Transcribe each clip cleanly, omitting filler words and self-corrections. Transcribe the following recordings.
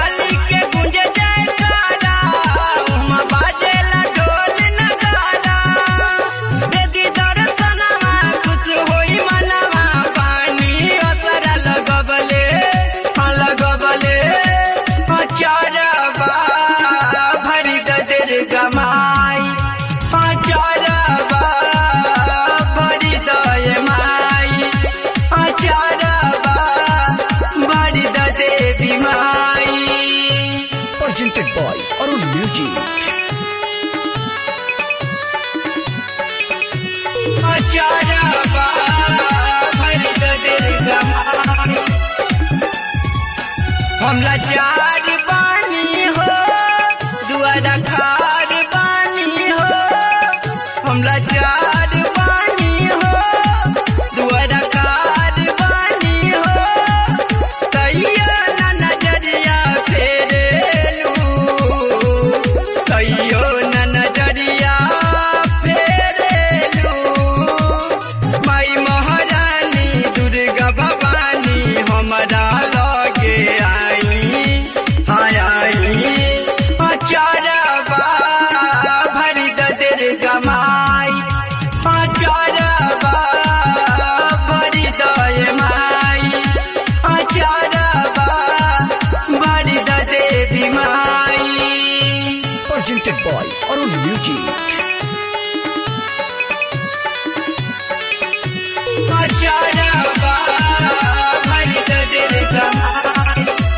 वाली के गूंज जयकारा, उमा बाजेला ढोल नगारा। देदी दर्शनवा खुश होई मनवा, पानी असरा लगबले चरबा भरी दर गमाई, चरबा भरी दय माई, चरबा भरी देवी माई। Presented by Arun Music. चरबा भरी दर गमाई। हम लाचार बानी हो, दुआरा खार बानी हो। हम लाचार बानी हो, दुआरा खार बानी हो। तैया ना नजरिया फेरेलू, तैयो ना नजरिया फेरेलू। माई महारानी दुर्गा भवानी हमारा लगे चरबा भरी दर गमाई, चरबा भरी दय माई, चरबा भरी देवी माई। Presented by Arun Music. चरबा भरी दर गमाई।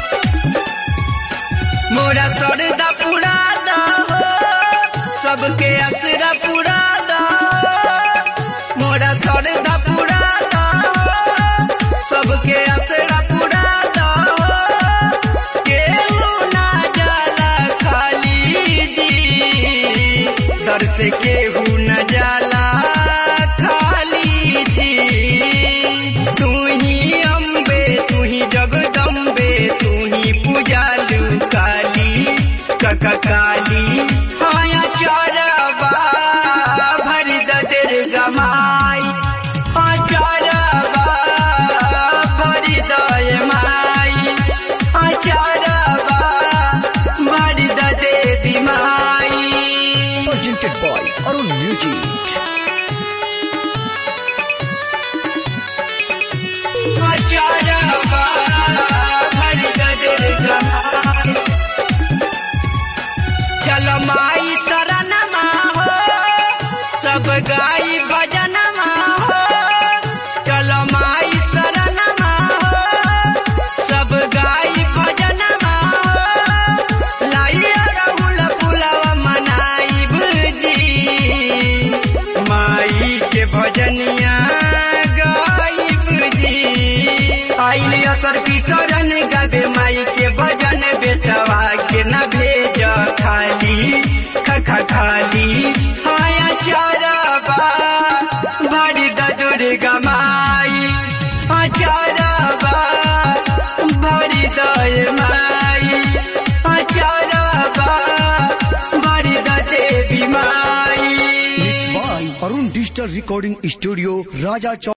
मोरा सरदा पुरा दा हो, सबके असरा पुरा दा हो। मोरा सरदा पुरा दा हो, सबके असरा पुरा दा हो। केहू ना जाला खाली जी, दर से केहू न जाला खाली जी। तू ही अम्बे, तू ही जगदम्बे, तू ही पूजालू काली काली। हाया चरबा भरी दर गमाई, चरबा भरी दय माई, चरबा भरी देवी माई। Presented by Arun Music. चरबा भरी दर गमाई। चल माई शरणमा हो, सब गाई भजनमा हो। चल माई शरणमा हो, सब गाई भजनमा हो। लाइया राहुल पुलवा मनाई बुझी, माई के भजनिया गाई बुझी। आइल असर की शरण गावे माई के भजन, बेटवा के न भेज खाली खाली। हाया चरबा भरी दर गमाई, चरबा भरी दय माई, चरबा भरी देवी माई। Mixed by Arun Digital Recording Studio, Raja Chowk.